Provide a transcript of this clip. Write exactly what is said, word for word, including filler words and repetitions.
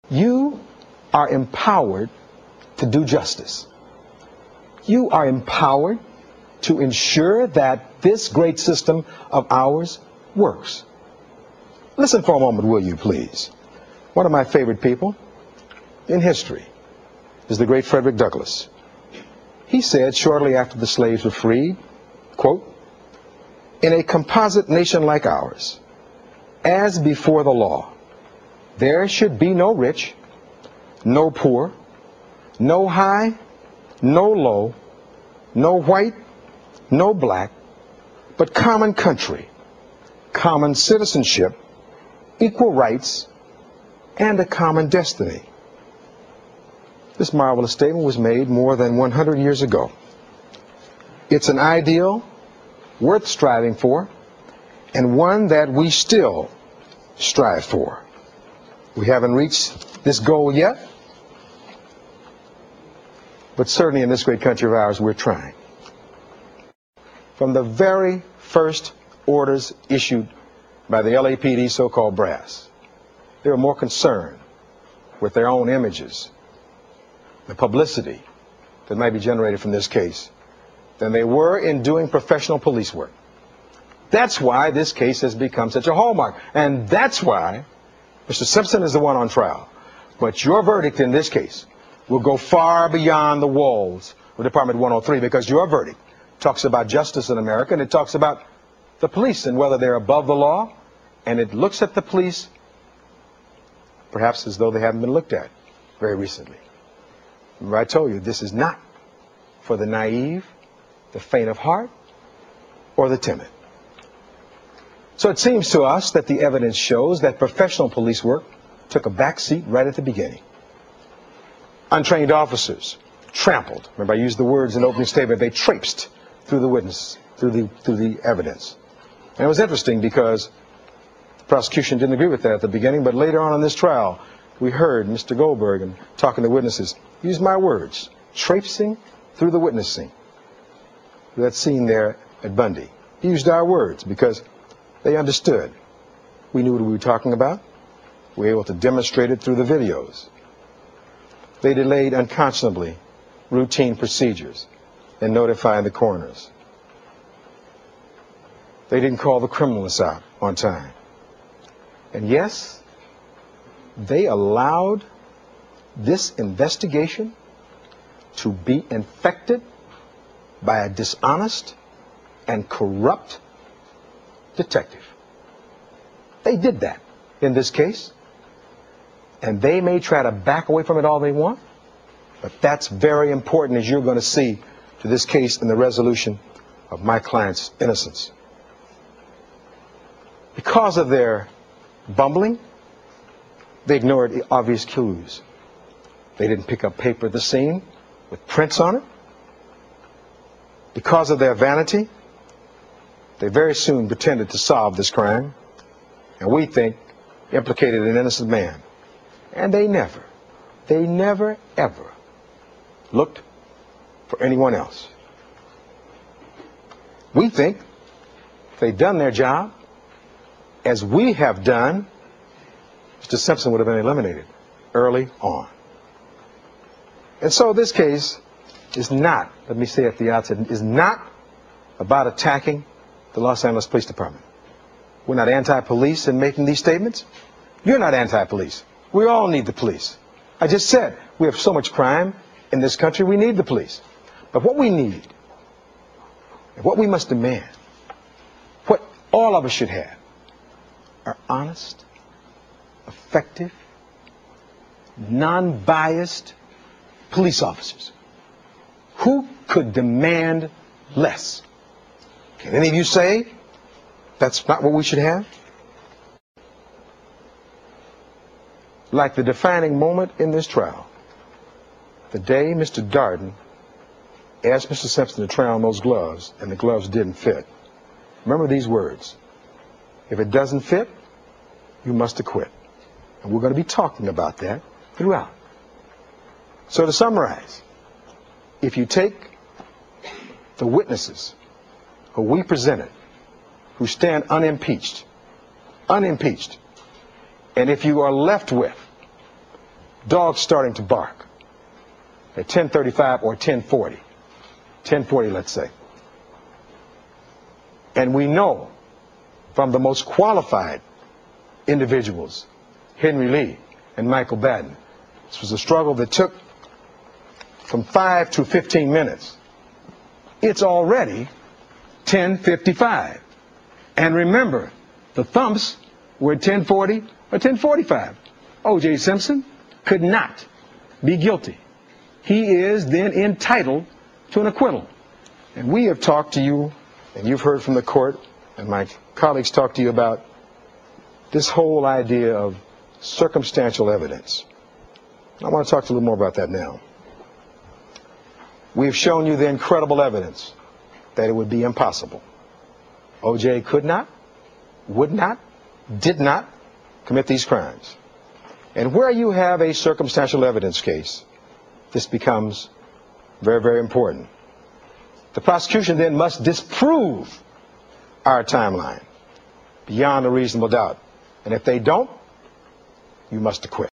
You are empowered to do justice. You are empowered to ensure that this great system of ours works. Listen for a moment, will you, please? One of my favorite people in history is the great Frederick Douglass. He said shortly after the slaves were freed, quote, "In a composite nation like ours, as before the law, there should be no rich, no poor, no high, no low, no white, no black, but common country, common citizenship, equal rights, and a common destiny." This marvelous statement was made more than one hundred years ago. It's an ideal worth striving for, and one that we still strive for. We haven't reached this goal yet, but certainly in this great country of ours, we're trying. From the very first orders issued by the L A P D so-called brass, they were more concerned with their own images, the publicity that might be generated from this case, than they were in doing professional police work. That's why this case has become such a hallmark, and that's why Mister Simpson is the one on trial. But your verdict in this case will go far beyond the walls of Department one oh three, because your verdict talks about justice in America, and it talks about the police and whether they're above the law, and it looks at the police perhaps as though they haven't been looked at very recently. Remember, I told you, this is not for the naive, the faint of heart, or the timid. So it seems to us that the evidence shows that professional police work took a back seat right at the beginning. Untrained officers trampled. Remember, I used the words in the opening statement. They traipsed through the witness, through the, through the evidence. And it was interesting because the prosecution didn't agree with that at the beginning, but later on in this trial, we heard Mister Goldberg and talking to witnesses use my words, traipsing through the witnessing. That scene there at Bundy. He used our words because they understood. We knew what we were talking about. We were able to demonstrate it through the videos. They delayed unconscionably routine procedures in notifying the coroners. They didn't call the criminalists out on time. And yes, they allowed this investigation to be infected by a dishonest and corrupt detective. They did that in this case, and they may try to back away from it all they want, but that's very important, as you're going to see, to this case and the resolution of my client's innocence. Because of their bumbling, they ignored the obvious clues. They didn't pick up paper at the scene with prints on it. Because of their vanity, they very soon pretended to solve this crime, and we think implicated an innocent man. And they never, they never, ever looked for anyone else. We think if they'd done their job, as we have done, Mister Simpson would have been eliminated early on. And so this case is not, let me say at the outset, is not about attacking the Los Angeles Police Department. We're not anti-police in making these statements. You're not anti-police. We all need the police. I just said we have so much crime in this country, we need the police. But what we need, and what we must demand, what all of us should have, are honest, effective, non-biased police officers. Who could demand less? Can any of you say that's not what we should have? Like the defining moment in this trial, the day Mister Darden asked Mister Simpson to try on those gloves, and the gloves didn't fit. Remember these words: if it doesn't fit, you must acquit. And we're going to be talking about that throughout. So to summarize, if you take the witnesses who we presented, who stand unimpeached, unimpeached, and if you are left with dogs starting to bark at ten thirty-five or ten forty, ten forty let's say. And we know from the most qualified individuals, Henry Lee and Michael Batten, this was a struggle that took from five to fifteen minutes. It's already ten fifty-five. And remember, the thumps were at ten forty or ten forty-five. O J Simpson could not be guilty. He is then entitled to an acquittal. And we have talked to you, and you've heard from the court, and my colleagues talked to you about this whole idea of circumstantial evidence. I want to talk to you a little more about that now. We've shown you the incredible evidence that it would be impossible. O J could not, would not, did not commit these crimes. And where you have a circumstantial evidence case, this becomes very, very important. The prosecution then must disprove our timeline beyond a reasonable doubt. And if they don't, you must acquit.